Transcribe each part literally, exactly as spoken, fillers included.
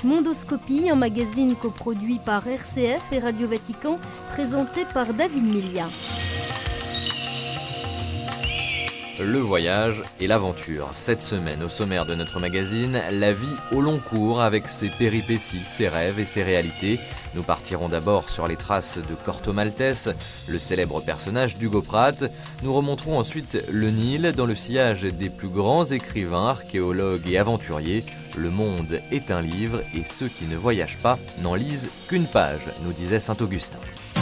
Mondoscopie, un magazine coproduit par R C F et Radio Vatican, présenté par David Milia. Le voyage et l'aventure. Cette semaine, au sommaire de notre magazine, la vie au long cours avec ses péripéties, ses rêves et ses réalités. Nous partirons d'abord sur les traces de Corto Maltese, le célèbre personnage d'Hugo Pratt. Nous remonterons ensuite le Nil dans le sillage des plus grands écrivains, archéologues et aventuriers. Le monde est un livre et ceux qui ne voyagent pas n'en lisent qu'une page, nous disait saint Augustin.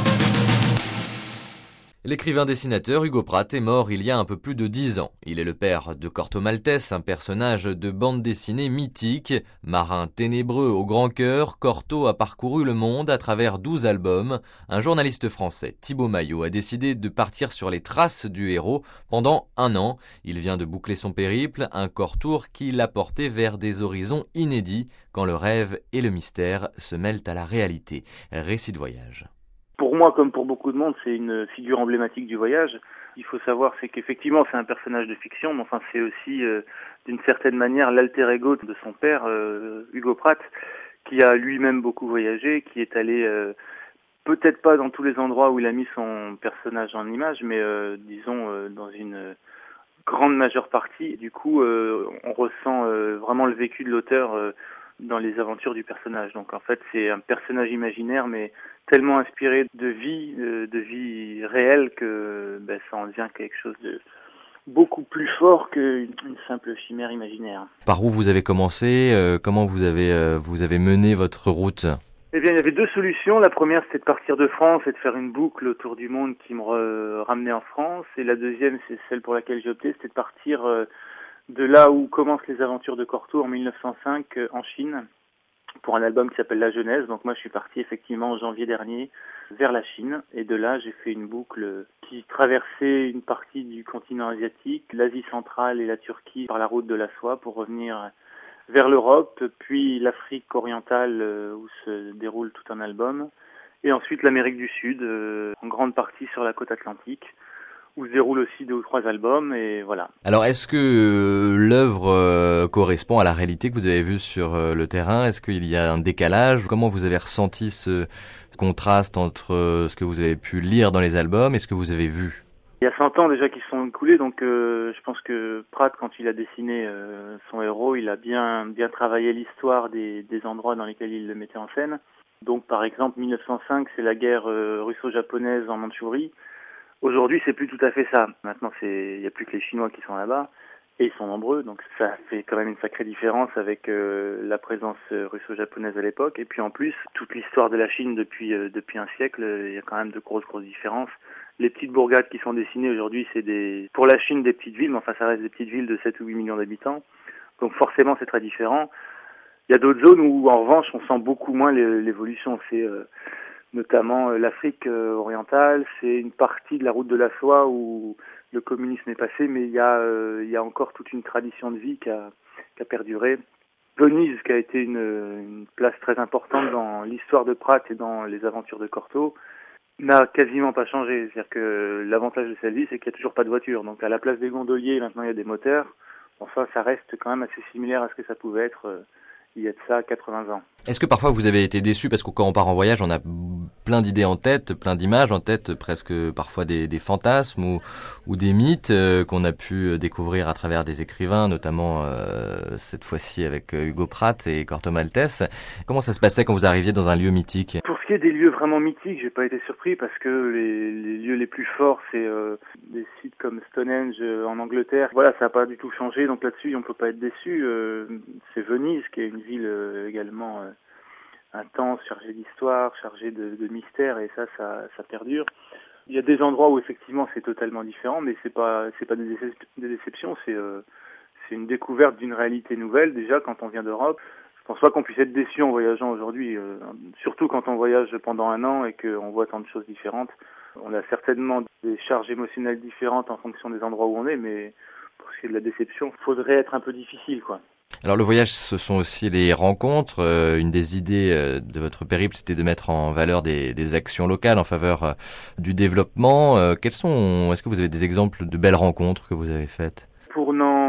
L'écrivain-dessinateur Hugo Pratt est mort il y a un peu plus de dix ans. Il est le père de Corto Maltese, un personnage de bande dessinée mythique. Marin ténébreux au grand cœur, Corto a parcouru le monde à travers douze albums. Un journaliste français, Thibaut Maillot, a décidé de partir sur les traces du héros pendant un an. Il vient de boucler son périple, un corps-tour qui l'a porté vers des horizons inédits quand le rêve et le mystère se mêlent à la réalité. Récit de voyage. Pour moi, comme pour beaucoup de monde, c'est une figure emblématique du voyage. Il faut savoir, c'est qu'effectivement, c'est un personnage de fiction, mais enfin, c'est aussi, euh, d'une certaine manière, l'alter ego de son père, euh, Hugo Pratt, qui a lui-même beaucoup voyagé, qui est allé, euh, peut-être pas dans tous les endroits où il a mis son personnage en image, mais euh, disons, euh, dans une grande majeure partie. Du coup, euh, on ressent euh, vraiment le vécu de l'auteur euh, dans les aventures du personnage. Donc en fait, c'est un personnage imaginaire, mais tellement inspiré de vie, de, de vie réelle, que ben, ça en devient quelque chose de beaucoup plus fort qu'une une simple chimère imaginaire. Par où vous avez commencé euh, Comment vous avez, euh, vous avez mené votre route ? Eh bien, il y avait deux solutions. La première, c'était de partir de France et de faire une boucle autour du monde qui me re- ramenait en France. Et la deuxième, c'est celle pour laquelle j'ai opté, c'était de partir euh, de là où commencent les aventures de Corto en mille neuf cent cinq euh, en Chine, pour un album qui s'appelle La Genèse. Donc moi, je suis parti effectivement en janvier dernier vers la Chine. Et de là, j'ai fait une boucle qui traversait une partie du continent asiatique, l'Asie centrale et la Turquie par la route de la soie pour revenir vers l'Europe, puis l'Afrique orientale où se déroule tout un album, et ensuite l'Amérique du Sud, en grande partie sur la côte atlantique, où se déroulent aussi deux ou trois albums, et voilà. Alors, est-ce que euh, l'œuvre euh, correspond à la réalité que vous avez vue sur euh, le terrain ? Est-ce qu'il y a un décalage ? Comment vous avez ressenti ce contraste entre euh, ce que vous avez pu lire dans les albums et ce que vous avez vu ? Il y a cent ans déjà qui se sont écoulés, donc euh, je pense que Pratt, quand il a dessiné euh, son héros, il a bien bien travaillé l'histoire des, des endroits dans lesquels il le mettait en scène. Donc, par exemple, mille neuf cent cinq, c'est la guerre euh, russo-japonaise en Mandchourie. Aujourd'hui, c'est plus tout à fait ça. Maintenant, c'est, il n'y a plus que les Chinois qui sont là-bas, et ils sont nombreux, donc ça fait quand même une sacrée différence avec euh, la présence euh, russo-japonaise à l'époque. Et puis en plus, toute l'histoire de la Chine depuis euh, depuis un siècle, euh, il y a quand même de grosses grosses différences. Les petites bourgades qui sont dessinées aujourd'hui, c'est des, pour la Chine, des petites villes, mais enfin ça reste des petites villes de sept ou huit millions d'habitants. Donc forcément, c'est très différent. Il y a d'autres zones où, en revanche, on sent beaucoup moins l'évolution. C'est euh, notamment euh, l'Afrique euh, orientale, c'est une partie de la route de la soie où le communisme est passé, mais il y a, euh, il y a encore toute une tradition de vie qui a, qui a perduré. Venise, qui a été une, une place très importante dans l'histoire de Pratt et dans les aventures de Corto, n'a quasiment pas changé. C'est-à-dire que l'avantage de celle-ci, c'est qu'il n'y a toujours pas de voiture. Donc à la place des gondoliers, maintenant il y a des moteurs. Enfin, ça reste quand même assez similaire à ce que ça pouvait être euh, il y a de ça quatre-vingts ans. Est-ce que parfois vous avez été déçu parce que quand on part en voyage, on a plein d'idées en tête, plein d'images en tête, presque parfois des, des fantasmes ou, ou des mythes euh, qu'on a pu découvrir à travers des écrivains, notamment euh, cette fois-ci avec Hugo Pratt et Corto Maltese. Comment ça se passait quand vous arriviez dans un lieu mythique ? Pour ce qui est des lieux vraiment mythiques, j'ai pas été surpris parce que les, les lieux les plus forts, c'est euh, des sites comme Stonehenge euh, en Angleterre. Voilà, ça n'a pas du tout changé, donc là-dessus, on peut pas être déçu. Euh, c'est Venise, qui est une ville euh, également euh, intense, chargée d'histoire, chargée de, de mystère, et ça, ça, ça perdure. Il y a des endroits où effectivement c'est totalement différent, mais c'est pas, c'est pas des, décep- des déceptions, c'est, euh, c'est une découverte d'une réalité nouvelle déjà quand on vient d'Europe. Je pense pas qu'on puisse être déçu en voyageant aujourd'hui, euh, surtout quand on voyage pendant un an et qu'on voit tant de choses différentes. On a certainement des charges émotionnelles différentes en fonction des endroits où on est, mais pour ce qui est de la déception, il faudrait être un peu difficile, quoi. Alors le voyage, ce sont aussi les rencontres. Euh, une des idées euh, de votre périple, c'était de mettre en valeur des, des actions locales en faveur euh, du développement. Euh, quels sont, est-ce que vous avez des exemples de belles rencontres que vous avez faites ? Pour n'en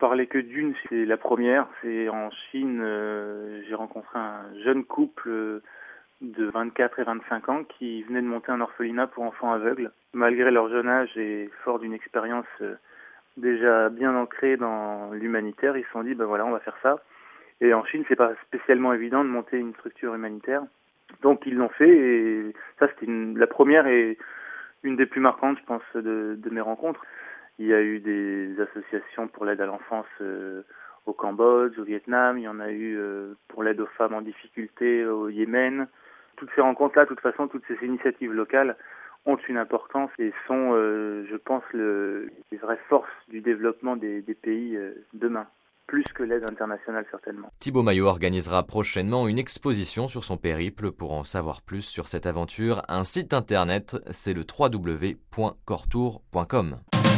parler que d'une, c'est la première. C'est en Chine, euh, j'ai rencontré un jeune couple euh, de vingt-quatre et vingt-cinq ans qui venait de monter un orphelinat pour enfants aveugles. Malgré leur jeune âge et fort d'une expérience euh, déjà bien ancrée dans l'humanitaire, ils se sont dit, ben voilà, on va faire ça. Et en Chine, c'est pas spécialement évident de monter une structure humanitaire. Donc ils l'ont fait et ça c'était une, la première et une des plus marquantes, je pense, de, de mes rencontres. Il y a eu des associations pour l'aide à l'enfance euh, au Cambodge, au Vietnam. Il y en a eu euh, pour l'aide aux femmes en difficulté au Yémen. Toutes ces rencontres-là, de toute façon, toutes ces initiatives locales ont une importance et sont, euh, je pense, le, les vraies forces du développement des, des pays euh, demain. Plus que l'aide internationale, certainement. Thibaut Maillot organisera prochainement une exposition sur son périple. Pour en savoir plus sur cette aventure, un site internet, c'est le w w w point cortour point com.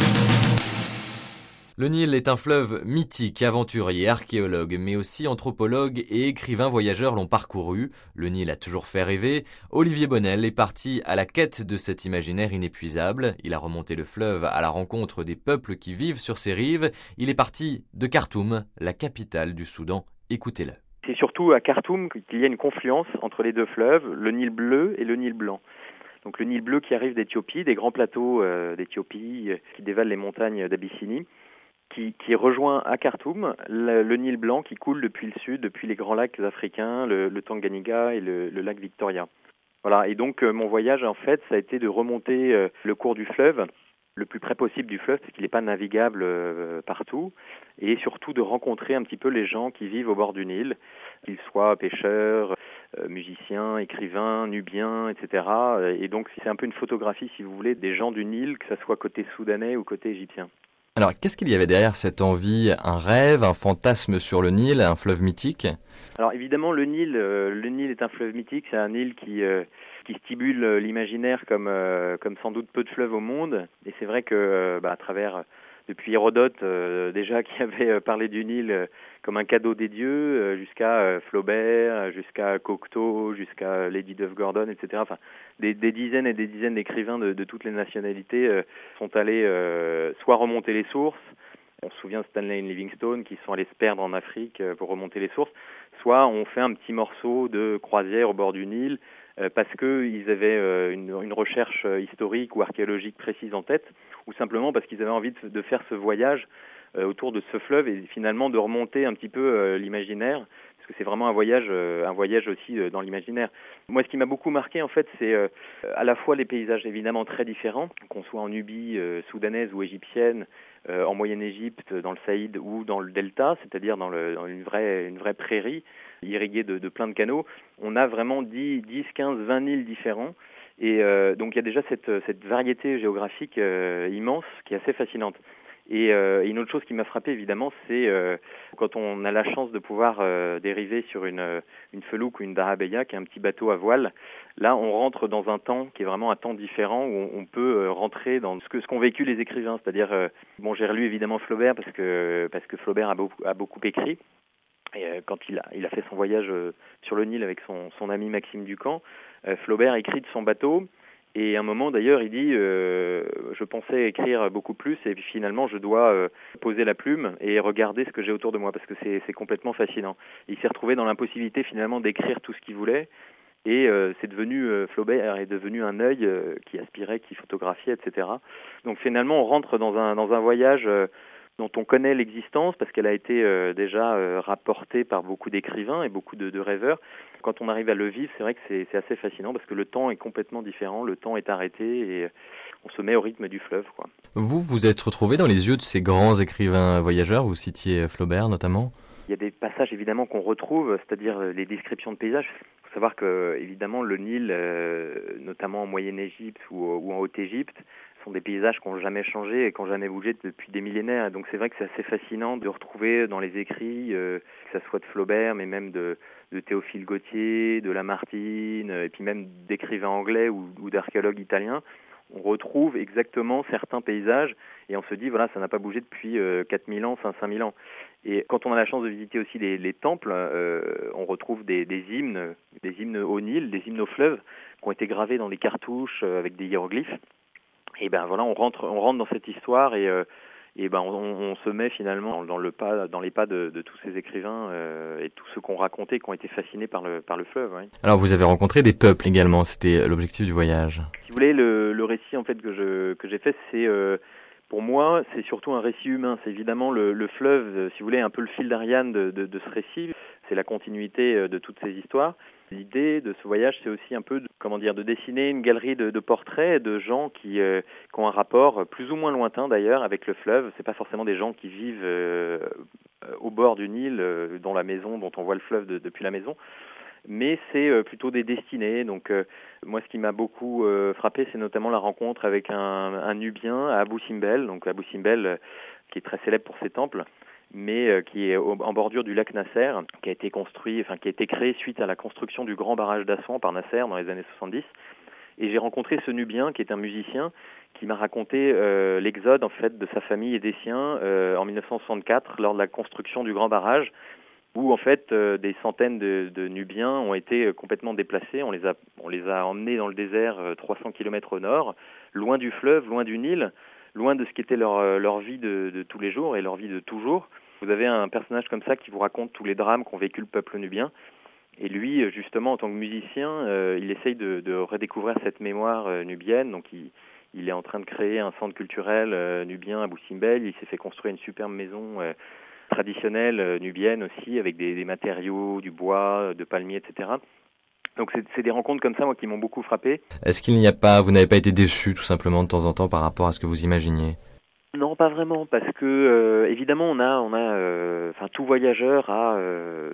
Le Nil est un fleuve mythique, aventurier, archéologue, mais aussi anthropologue et écrivain voyageurs l'ont parcouru. Le Nil a toujours fait rêver. Olivier Bonnel est parti à la quête de cet imaginaire inépuisable. Il a remonté le fleuve à la rencontre des peuples qui vivent sur ses rives. Il est parti de Khartoum, la capitale du Soudan. Écoutez-le. C'est surtout à Khartoum qu'il y a une confluence entre les deux fleuves, le Nil bleu et le Nil blanc. Donc le Nil bleu qui arrive d'Éthiopie, des grands plateaux euh, d'Éthiopie euh, qui dévalent les montagnes d'Abyssinie. Qui, qui rejoint à Khartoum le, le Nil blanc qui coule depuis le sud, depuis les grands lacs africains, le, le Tanganyika et le, le lac Victoria. Voilà. Et donc euh, mon voyage en fait, ça a été de remonter euh, le cours du fleuve, le plus près possible du fleuve, parce qu'il n'est pas navigable euh, partout, et surtout de rencontrer un petit peu les gens qui vivent au bord du Nil, qu'ils soient pêcheurs, euh, musiciens, écrivains, nubiens, et cetera. Et donc c'est un peu une photographie, si vous voulez, des gens du Nil, que ce soit côté soudanais ou côté égyptien. Alors, qu'est-ce qu'il y avait derrière cette envie? Un rêve, un fantasme sur le Nil, un fleuve mythique? Alors évidemment, le Nil, euh, le Nil est un fleuve mythique. C'est un Nil qui euh, qui stimule l'imaginaire comme euh, comme sans doute peu de fleuves au monde. Et c'est vrai que euh, bah, à travers depuis Hérodote euh, déjà qui avait euh, parlé du Nil euh, comme un cadeau des dieux, euh, jusqu'à euh, Flaubert, jusqu'à Cocteau, jusqu'à Lady Duff Gordon, et cetera. Enfin, des, des dizaines et des dizaines d'écrivains de, de toutes les nationalités euh, sont allés euh, soit remonter les sources. On se souvient de Stanley et Livingstone qui sont allés se perdre en Afrique euh, pour remonter les sources. Soit on fait un petit morceau de croisière au bord du Nil euh, parce qu'ils avaient euh, une, une recherche historique ou archéologique précise en tête, ou simplement parce qu'ils avaient envie de, de faire ce voyage euh, autour de ce fleuve et finalement de remonter un petit peu euh, l'imaginaire, parce que c'est vraiment un voyage, euh, un voyage aussi euh, dans l'imaginaire. Moi, ce qui m'a beaucoup marqué, en fait, c'est euh, à la fois les paysages évidemment très différents, qu'on soit en Nubie euh, soudanaise ou égyptienne, euh, en Moyenne-Égypte, dans le Saïd ou dans le Delta, c'est-à-dire dans, le, dans une vraie, une vraie prairie irriguée de, de plein de canaux. On a vraiment dix, quinze, vingt Nils différents. Et euh, donc il y a déjà cette, cette variété géographique euh, immense qui est assez fascinante. Et euh, une autre chose qui m'a frappé évidemment, c'est euh, quand on a la chance de pouvoir euh, dériver sur une, une felouk ou une darabeya, qui est un petit bateau à voile. Là, on rentre dans un temps qui est vraiment un temps différent où on, on peut euh, rentrer dans ce que ce qu'ont vécu les écrivains. C'est-à-dire, euh, bon, j'ai relu évidemment Flaubert parce que parce que Flaubert a beaucoup, a beaucoup écrit. Et euh, quand il a, il a fait son voyage euh, sur le Nil avec son, son ami Maxime Ducamp, euh, Flaubert écrit de son bateau. Et à un moment, d'ailleurs, il dit euh, « Je pensais écrire beaucoup plus et puis finalement, je dois euh, poser la plume et regarder ce que j'ai autour de moi parce que c'est, c'est complètement fascinant. » Il s'est retrouvé dans l'impossibilité finalement d'écrire tout ce qu'il voulait et euh, c'est devenu, euh, Flaubert est devenu un œil euh, qui aspirait, qui photographiait, et cetera. Donc finalement, on rentre dans un, dans un voyage euh, dont on connaît l'existence parce qu'elle a été euh, déjà euh, rapportée par beaucoup d'écrivains et beaucoup de, de rêveurs. Quand on arrive à le vivre, c'est vrai que c'est, c'est assez fascinant parce que le temps est complètement différent, le temps est arrêté et on se met au rythme du fleuve, quoi. Vous, vous êtes retrouvé dans les yeux de ces grands écrivains voyageurs, vous citiez Flaubert notamment? Il y a des passages évidemment qu'on retrouve, c'est-à-dire les descriptions de paysages. Il faut savoir que évidemment le Nil, euh, notamment en Moyenne-Égypte ou, ou en Haute-Égypte, sont des paysages qui n'ont jamais changé et qui n'ont jamais bougé depuis des millénaires. Donc c'est vrai que c'est assez fascinant de retrouver dans les écrits, euh, que ce soit de Flaubert, mais même de, de Théophile Gautier, de Lamartine, et puis même d'écrivains anglais ou, ou d'archéologues italiens. On retrouve exactement certains paysages et on se dit, voilà, ça n'a pas bougé depuis euh, quatre mille ans, cinq mille ans. Et quand on a la chance de visiter aussi les, les temples, euh, on retrouve des, des hymnes, des hymnes au Nil, des hymnes au fleuve, qui ont été gravés dans des cartouches euh, avec des hiéroglyphes. Et ben voilà, on rentre, on rentre dans cette histoire et, euh, Et ben, on, on se met finalement dans le pas, dans les pas de, de tous ces écrivains euh, et tous ceux qui ont raconté, qui ont été fascinés par le par le fleuve. Oui. Alors vous avez rencontré des peuples également, c'était l'objectif du voyage. Si vous voulez, le, le récit en fait que je que j'ai fait, c'est euh, pour moi, c'est surtout un récit humain. C'est évidemment le, le fleuve, si vous voulez, un peu le fil d'Ariane de, de, de ce récit. C'est la continuité de toutes ces histoires. L'idée de ce voyage, c'est aussi un peu, de, comment dire, de dessiner une galerie de, de portraits de gens qui, euh, qui ont un rapport plus ou moins lointain d'ailleurs avec le fleuve. C'est pas forcément des gens qui vivent euh, au bord du Nil, euh, dans la maison, dont on voit le fleuve de, depuis la maison. Mais c'est euh, plutôt des destinés. Donc euh, moi, ce qui m'a beaucoup euh, frappé, c'est notamment la rencontre avec un, un Nubien à Abou Simbel. Donc Abou Simbel, euh, qui est très célèbre pour ses temples, mais euh, qui est au, en bordure du lac Nasser, qui a été construit, enfin qui a été créé suite à la construction du grand barrage d'Assouan par Nasser dans les années soixante-dix. Et j'ai rencontré ce Nubien, qui est un musicien, qui m'a raconté euh, l'exode en fait de sa famille et des siens euh, en dix-neuf cent soixante-quatre lors de la construction du grand barrage, où en fait euh, des centaines de, de Nubiens ont été euh, complètement déplacés. On les a, on les a emmenés dans le désert euh, trois cents kilomètres au nord, loin du fleuve, loin du Nil, loin de ce qu'était leur, euh, leur vie de, de tous les jours et leur vie de toujours. Vous avez un personnage comme ça qui vous raconte tous les drames qu'ont vécu le peuple nubien. Et lui, justement, en tant que musicien, euh, il essaye de, de redécouvrir cette mémoire euh, nubienne. Donc il, il est en train de créer un centre culturel euh, nubien à Abou Simbel. Il s'est fait construire une superbe maison euh, traditionnelle euh, nubienne aussi, avec des, des matériaux, du bois, de palmiers, et cetera. Donc c'est, c'est des rencontres comme ça, moi, qui m'ont beaucoup frappé. Est-ce qu'il n'y a pas, vous n'avez pas été déçu tout simplement de temps en temps par rapport à ce que vous imaginiez ? Non, pas vraiment, parce que euh, évidemment on a, on a, euh, enfin tout voyageur a, euh,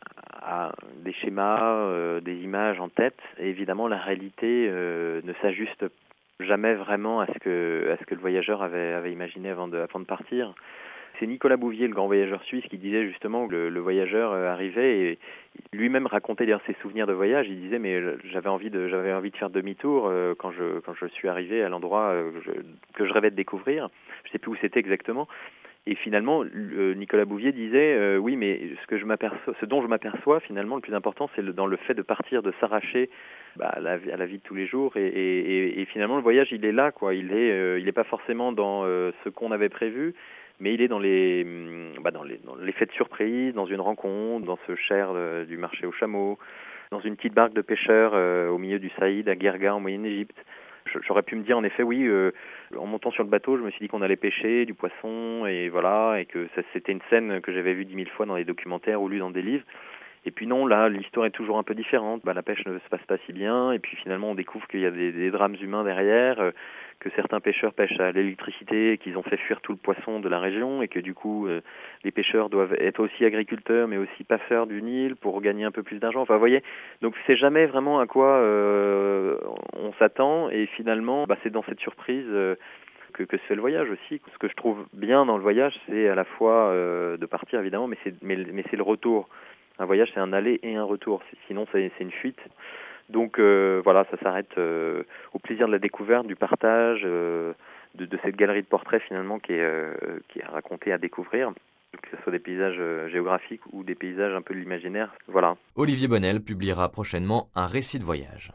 a des schémas, euh, des images en tête. Et évidemment, la réalité euh, ne s'ajuste jamais vraiment à ce que, à ce que le voyageur avait, avait imaginé avant de, avant de partir. C'est Nicolas Bouvier, le grand voyageur suisse, qui disait justement que le, le voyageur arrivait et lui-même racontait d'ailleurs ses souvenirs de voyage. Il disait mais j'avais envie de, j'avais envie de faire demi-tour euh, quand je, quand je suis arrivé à l'endroit euh, que, je, que je rêvais de découvrir. Je ne sais plus où c'était exactement. Et finalement, euh, Nicolas Bouvier disait euh, oui, mais ce que je m'aperçois, ce dont je m'aperçois finalement, le plus important, c'est le, dans le fait de partir, de s'arracher bah, à, la, à la vie de tous les jours. Et, et, et finalement, le voyage, il est là, quoi. Il est, euh, il est pas forcément dans euh, ce qu'on avait prévu. Mais il est dans les, bah dans les, dans l'effet de surprise, dans une rencontre, dans ce cher euh, du marché aux chameaux, dans une petite barque de pêcheurs euh, au milieu du Saïd à Guerga en Moyenne-Égypte. J'aurais pu me dire en effet oui, euh, en montant sur le bateau, je me suis dit qu'on allait pêcher du poisson et voilà, et que ça, c'était une scène que j'avais vue dix mille fois dans les documentaires ou lue dans des livres. Et puis non, là, l'histoire est toujours un peu différente. Bah, la pêche ne se passe pas si bien, et puis finalement, on découvre qu'il y a des, des drames humains derrière, euh, que certains pêcheurs pêchent à l'électricité, qu'ils ont fait fuir tout le poisson de la région, et que du coup, euh, les pêcheurs doivent être aussi agriculteurs, mais aussi passeurs du Nil pour gagner un peu plus d'argent. Enfin, vous voyez, donc c'est jamais vraiment à quoi euh, on s'attend, et finalement, bah, c'est dans cette surprise euh, que, que se fait le voyage aussi. Ce que je trouve bien dans le voyage, c'est à la fois euh, de partir, évidemment, mais c'est, mais, mais c'est le retour. Un voyage, c'est un aller et un retour. Sinon, c'est, c'est une fuite. Donc euh, voilà, ça s'arrête euh, au plaisir de la découverte, du partage, euh, de, de cette galerie de portraits finalement qui est, euh, qui est racontée à découvrir, que ce soit des paysages euh, géographiques ou des paysages un peu de l'imaginaire. Voilà. Olivier Bonnel publiera prochainement un récit de voyage.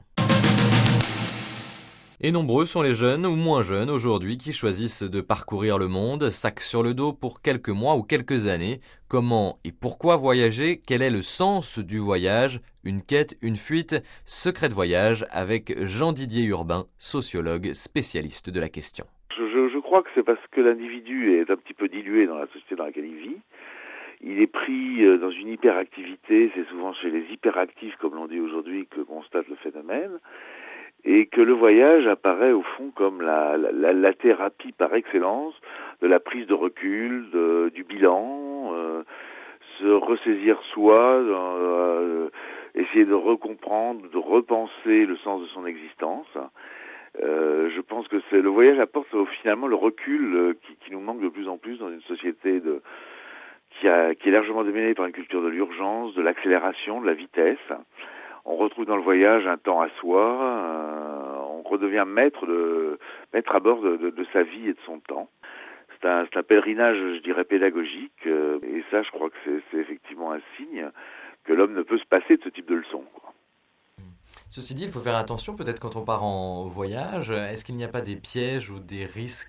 Et nombreux sont les jeunes ou moins jeunes aujourd'hui qui choisissent de parcourir le monde, sac sur le dos pour quelques mois ou quelques années. Comment et pourquoi voyager ? Quel est le sens du voyage ? Une quête, une fuite ? Secret de voyage avec Jean-Didier Urbain, sociologue spécialiste de la question. Je, je, je crois que c'est parce que l'individu est un petit peu dilué dans la société dans laquelle il vit. Il est pris dans une hyperactivité, c'est souvent chez les hyperactifs, comme l'on dit aujourd'hui, que constate le phénomène. Et que le voyage apparaît au fond comme la, la, la thérapie par excellence de la prise de recul, de, du bilan, euh, se ressaisir soi, euh, essayer de recomprendre, de repenser le sens de son existence. Euh, je pense que c'est, le voyage apporte finalement le recul euh, qui, qui nous manque de plus en plus dans une société de, qui, a, qui est largement dominée par une culture de l'urgence, de l'accélération, de la vitesse. On retrouve dans le voyage un temps à soi, euh, on redevient maître de maître à bord de, de, de sa vie et de son temps. C'est un, c'est un pèlerinage, je dirais, pédagogique, euh, et ça, je crois que c'est, c'est effectivement un signe que l'homme ne peut se passer de ce type de leçons, quoi. Ceci dit, il faut faire attention peut-être quand on part en voyage. Est-ce qu'il n'y a pas des pièges ou des risques ?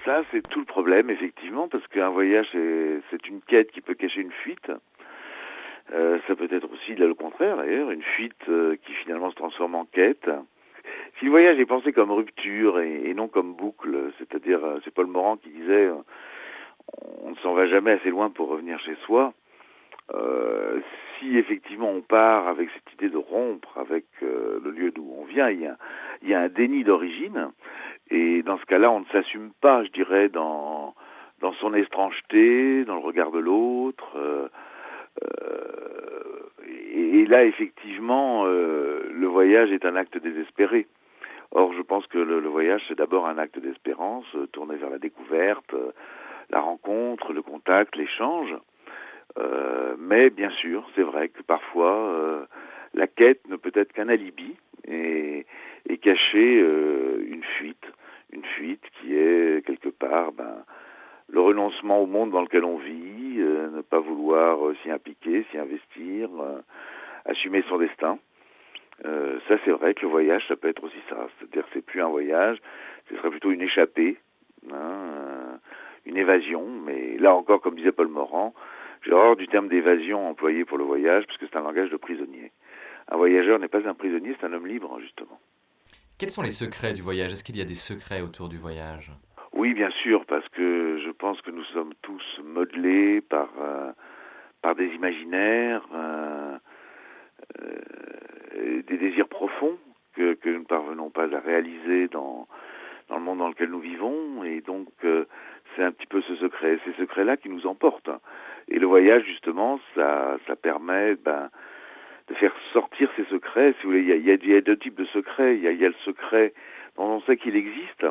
Ça, c'est tout le problème, effectivement, parce qu'un voyage, c'est, c'est une quête qui peut cacher une fuite. Euh, ça peut être aussi le contraire, d'ailleurs, une fuite euh, qui finalement se transforme en quête. Si le voyage est pensé comme rupture et, et non comme boucle, c'est-à-dire, euh, c'est Paul Morand qui disait euh, on ne s'en va jamais assez loin pour revenir chez soi. Euh, si effectivement on part avec cette idée de rompre avec euh, le lieu d'où on vient, il y a, il y a un déni d'origine, et dans ce cas-là, on ne s'assume pas, je dirais, dans dans son étrangeté, dans le regard de l'autre. Euh, euh, et, et là, effectivement, euh, le voyage est un acte désespéré. Or, je pense que le, le voyage, c'est d'abord un acte d'espérance, euh, tourné vers la découverte, euh, la rencontre, le contact, l'échange. Euh, mais bien sûr, c'est vrai que parfois euh, la quête ne peut être qu'un alibi et, et cacher euh, une fuite, une fuite qui est quelque part ben, le renoncement au monde dans lequel on vit, euh, ne pas vouloir euh, s'y impliquer, s'y investir, euh, assumer son destin. Euh, ça, c'est vrai que le voyage, ça peut être aussi ça. C'est-à-dire que c'est plus un voyage, ce serait plutôt une échappée, hein, euh, une évasion. Mais là encore, comme disait Paul Morand, j'ai horreur du terme d'évasion employé pour le voyage, parce que c'est un langage de prisonnier. Un voyageur n'est pas un prisonnier, c'est un homme libre, justement. Quels sont les secrets du voyage ? Est-ce qu'il y a des secrets autour du voyage ? Oui, bien sûr, parce que je pense que nous sommes tous modelés par, euh, par des imaginaires, euh, euh, des désirs profonds que, que nous ne parvenons pas à réaliser dans, dans le monde dans lequel nous vivons, et donc euh, c'est un petit peu ce secret, ces secrets-là qui nous emportent. Et le voyage, justement, ça, ça permet ben, de faire sortir ces secrets. Si vous voulez, il y a, il y a, il y a deux types de secrets. Il y a, il y a le secret dont on sait qu'il existe,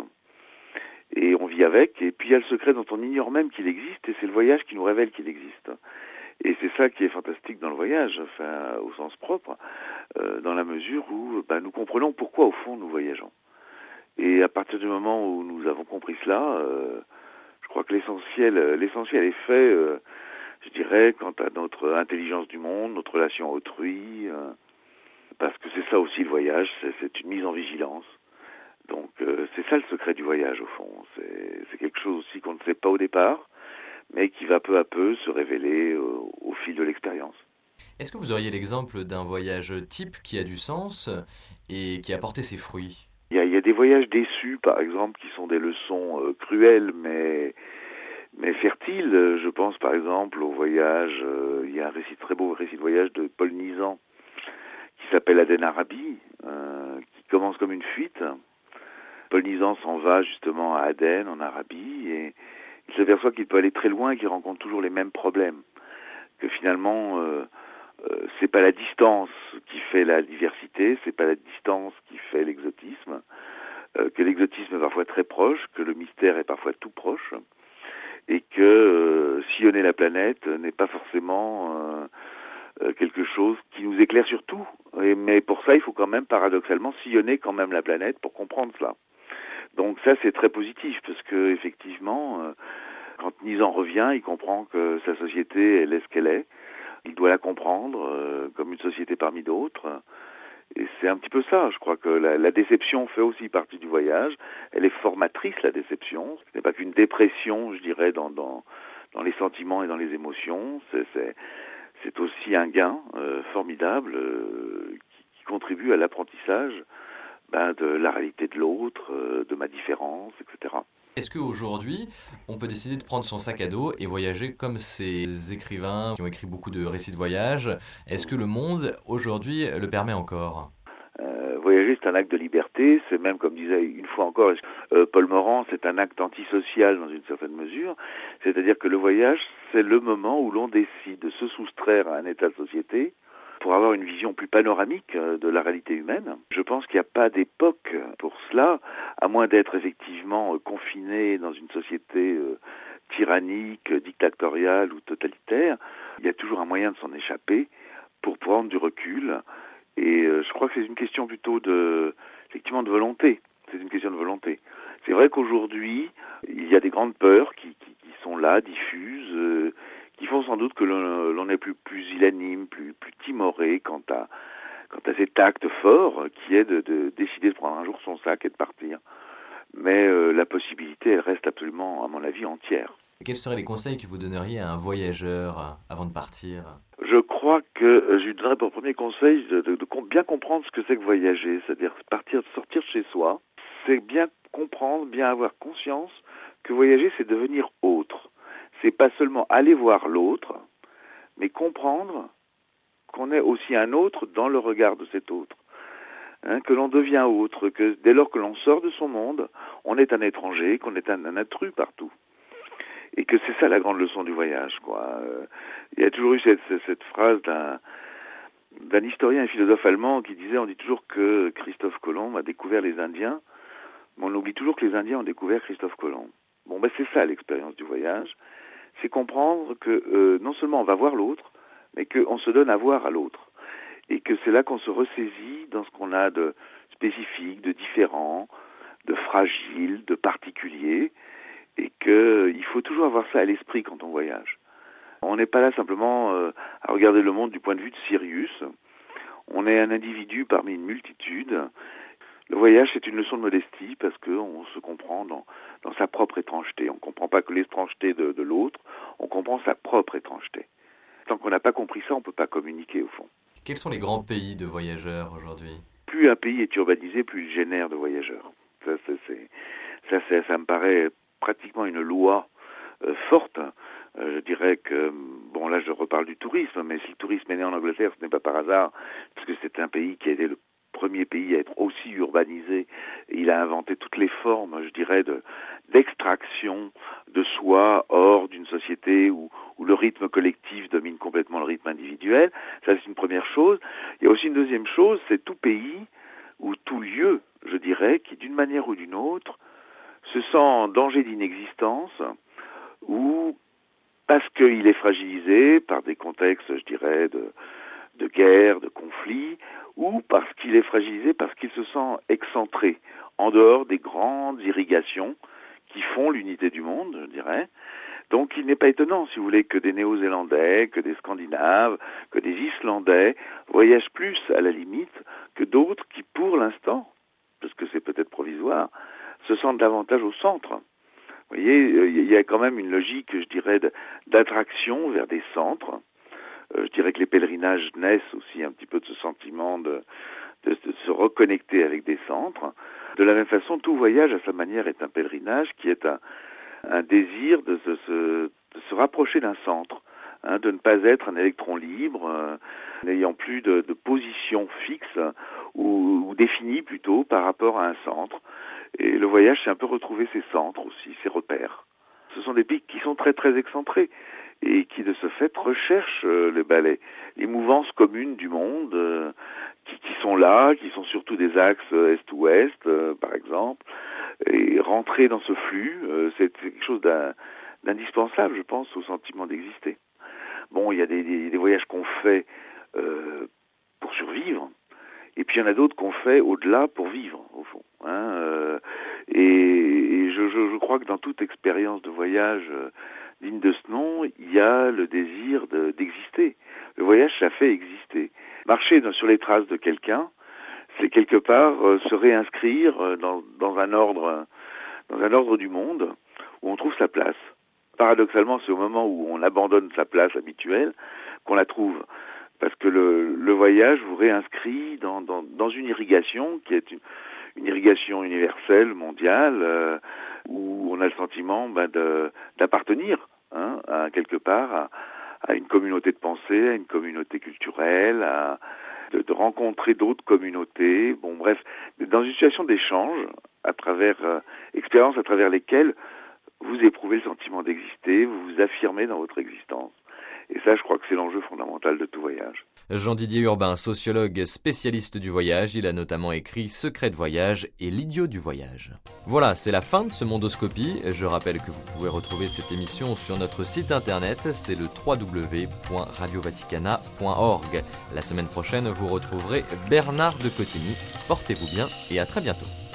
et on vit avec, et puis il y a le secret dont on ignore même qu'il existe, et c'est le voyage qui nous révèle qu'il existe. Et c'est ça qui est fantastique dans le voyage, enfin, au sens propre, euh, dans la mesure où ben, nous comprenons pourquoi, au fond, nous voyageons. Et à partir du moment où nous avons compris cela, euh, je crois que l'essentiel, l'essentiel est fait, euh, je dirais, quant à notre intelligence du monde, notre relation à autrui, euh, parce que c'est ça aussi le voyage, c'est, c'est une mise en vigilance. Donc euh, c'est ça le secret du voyage, au fond. C'est, c'est quelque chose aussi qu'on ne sait pas au départ, mais qui va peu à peu se révéler au, au fil de l'expérience. Est-ce que vous auriez l'exemple d'un voyage type qui a du sens et qui a porté ses fruits ? Il y a, il y a des voyages déçus, par exemple, qui sont des leçons euh, cruelles, mais, mais fertiles. Je pense, par exemple, au voyage, euh, il y a un récit, très beau récit de voyage de Paul Nizan, qui s'appelle Aden Arabi, euh, qui commence comme une fuite. Paul Nizan s'en va justement à Aden, en Arabie, et il s'aperçoit qu'il peut aller très loin et qu'il rencontre toujours les mêmes problèmes. Que finalement, euh, euh, c'est pas la distance qui fait la diversité, c'est pas la distance qui fait l'exotisme, euh, que l'exotisme est parfois très proche, que le mystère est parfois tout proche, et que euh, sillonner la planète n'est pas forcément euh, euh, quelque chose qui nous éclaire sur tout. Et, mais pour ça, il faut quand même paradoxalement sillonner quand même la planète pour comprendre cela. Donc ça, c'est très positif, parce que effectivement, euh, quand Nizan revient, il comprend que sa société, elle est ce qu'elle est. Il doit la comprendre euh, comme une société parmi d'autres. Et c'est un petit peu ça. Je crois que la, la déception fait aussi partie du voyage. Elle est formatrice, la déception. Ce n'est pas qu'une dépression, je dirais, dans, dans, dans les sentiments et dans les émotions. C'est, c'est, c'est aussi un gain euh, formidable euh, qui, qui contribue à l'apprentissage ben, de la réalité de l'autre, euh, de ma différence, et cetera. Est-ce qu'aujourd'hui, on peut décider de prendre son sac à dos et voyager comme ces écrivains qui ont écrit beaucoup de récits de voyage ? Est-ce que le monde, aujourd'hui, le permet encore ? euh, Voyager, c'est un acte de liberté. C'est même, comme disait une fois encore euh, Paul Morand, c'est un acte antisocial dans une certaine mesure. C'est-à-dire que le voyage, c'est le moment où l'on décide de se soustraire à un état de société pour avoir une vision plus panoramique de la réalité humaine. Je pense qu'il n'y a pas d'époque pour cela, à moins d'être effectivement confiné dans une société euh, tyrannique, dictatoriale ou totalitaire. Il y a toujours un moyen de s'en échapper pour prendre du recul. Et euh, je crois que c'est une question plutôt de, effectivement, de volonté. C'est une question de volonté. C'est vrai qu'aujourd'hui, il y a des grandes peurs qui, qui, qui sont là, diffuses, euh, qui font sans doute que l'on, l'on est plus pusillanime, plus, plus timoré quant à, quant à cet acte fort qui est de, de décider de prendre un jour son sac et de partir. mais euh, la possibilité, elle reste absolument, à mon avis, entière. Quels seraient les conseils que vous donneriez à un voyageur avant de partir ? Je crois que euh, je lui donnerais pour premier conseil de, de, de bien comprendre ce que c'est que voyager, c'est-à-dire partir, sortir de chez soi. C'est bien comprendre, bien avoir conscience que voyager, c'est devenir autre. C'est pas seulement aller voir l'autre, mais comprendre qu'on est aussi un autre dans le regard de cet autre. Hein, que l'on devient autre, que dès lors que l'on sort de son monde, on est un étranger, qu'on est un, un intrus partout. Et que c'est ça la grande leçon du voyage, quoi. Euh, il y a toujours eu cette, cette, cette phrase d'un, d'un historien et philosophe allemand qui disait, on dit toujours que Christophe Colomb a découvert les Indiens, mais on oublie toujours que les Indiens ont découvert Christophe Colomb. Bon, ben c'est ça l'expérience du voyage, c'est comprendre que euh, non seulement on va voir l'autre, mais qu'on se donne à voir à l'autre. Et que c'est là qu'on se ressaisit dans ce qu'on a de spécifique, de différent, de fragile, de particulier, et qu'il faut toujours avoir ça à l'esprit quand on voyage. On n'est pas là simplement euh, à regarder le monde du point de vue de Sirius. On est un individu parmi une multitude. Le voyage, c'est une leçon de modestie parce qu'on se comprend dans, dans sa propre étrangeté. On ne comprend pas que l'étrangeté de, de l'autre, on comprend sa propre étrangeté. Tant qu'on n'a pas compris ça, on ne peut pas communiquer au fond. Quels sont les grands pays de voyageurs aujourd'hui ? Plus un pays est urbanisé, plus il génère de voyageurs. Ça, c'est, c'est, ça, c'est, ça me paraît pratiquement une loi euh, forte. Euh, je dirais que, bon là je reparle du tourisme, mais si le tourisme est né en Angleterre, ce n'est pas par hasard, parce que c'est un pays qui a été le premier pays à être aussi urbanisé. Et il a inventé toutes les formes, je dirais, de, d'extraction de soi hors d'une société où, où le rythme collectif domine complètement le rythme individuel. Ça, c'est une première chose. Il y a aussi une deuxième chose, c'est tout pays ou tout lieu, je dirais, qui d'une manière ou d'une autre se sent en danger d'inexistence ou parce qu'il est fragilisé par des contextes, je dirais, de, de guerre, de conflit, ou parce qu'il est fragilisé parce qu'il se sent excentré, en dehors des grandes irrigations qui font l'unité du monde, je dirais. Donc il n'est pas étonnant, si vous voulez, que des Néo-Zélandais, que des Scandinaves, que des Islandais voyagent plus, à la limite, que d'autres qui, pour l'instant, parce que c'est peut-être provisoire, se sentent davantage au centre. Vous voyez, il y a quand même une logique, je dirais, d'attraction vers des centres. Euh, je dirais que les pèlerinages naissent aussi un petit peu de ce sentiment de, de, de se reconnecter avec des centres. De la même façon, tout voyage à sa manière est un pèlerinage qui est un, un désir de se, de se rapprocher d'un centre, hein, de ne pas être un électron libre, euh, n'ayant plus de, de position fixe ou, ou définie plutôt par rapport à un centre. Et le voyage, c'est un peu retrouver ses centres aussi, ses repères. Ce sont des pics qui sont très très excentrés et qui de ce fait recherchent euh, les, bah, les, les mouvances communes du monde euh, qui, qui sont là, qui sont surtout des axes euh, est-ouest euh, par exemple, et rentrer dans ce flux, euh, c'est quelque chose d'un, d'indispensable, je pense, au sentiment d'exister. Bon, il y a des, des, des voyages qu'on fait euh, pour survivre, et puis il y en a d'autres qu'on fait au-delà pour vivre, au fond. Hein, euh, et, et je, je, je crois que dans toute expérience de voyage euh, digne de ce nom, il y a le désir de, d'exister. Le voyage, ça fait exister. Marcher dans, sur les traces de quelqu'un, c'est quelque part euh, se réinscrire euh, dans, dans un ordre, dans un ordre du monde où on trouve sa place. Paradoxalement, c'est au moment où on abandonne sa place habituelle qu'on la trouve. Parce que le, le voyage vous réinscrit dans, dans, dans une irrigation qui est une, une irrigation universelle, mondiale, euh, où on a le sentiment ben, de, d'appartenir hein, à, quelque part à, à une communauté de pensée, à une communauté culturelle, à, de, de rencontrer d'autres communautés. Bon, bref, dans une situation d'échange, à travers euh, expériences à travers lesquelles vous éprouvez le sentiment d'exister, vous vous affirmez dans votre existence. Et ça, je crois que c'est l'enjeu fondamental de tout voyage. Jean-Didier Urbain, sociologue spécialiste du voyage, il a notamment écrit Secret de voyage et l'idiot du voyage. Voilà, c'est la fin de ce Mondoscopie. Je rappelle que vous pouvez retrouver cette émission sur notre site internet, c'est le w w w point radio vaticana point org. La semaine prochaine, vous retrouverez Bernard de Cotigny. Portez-vous bien et à très bientôt.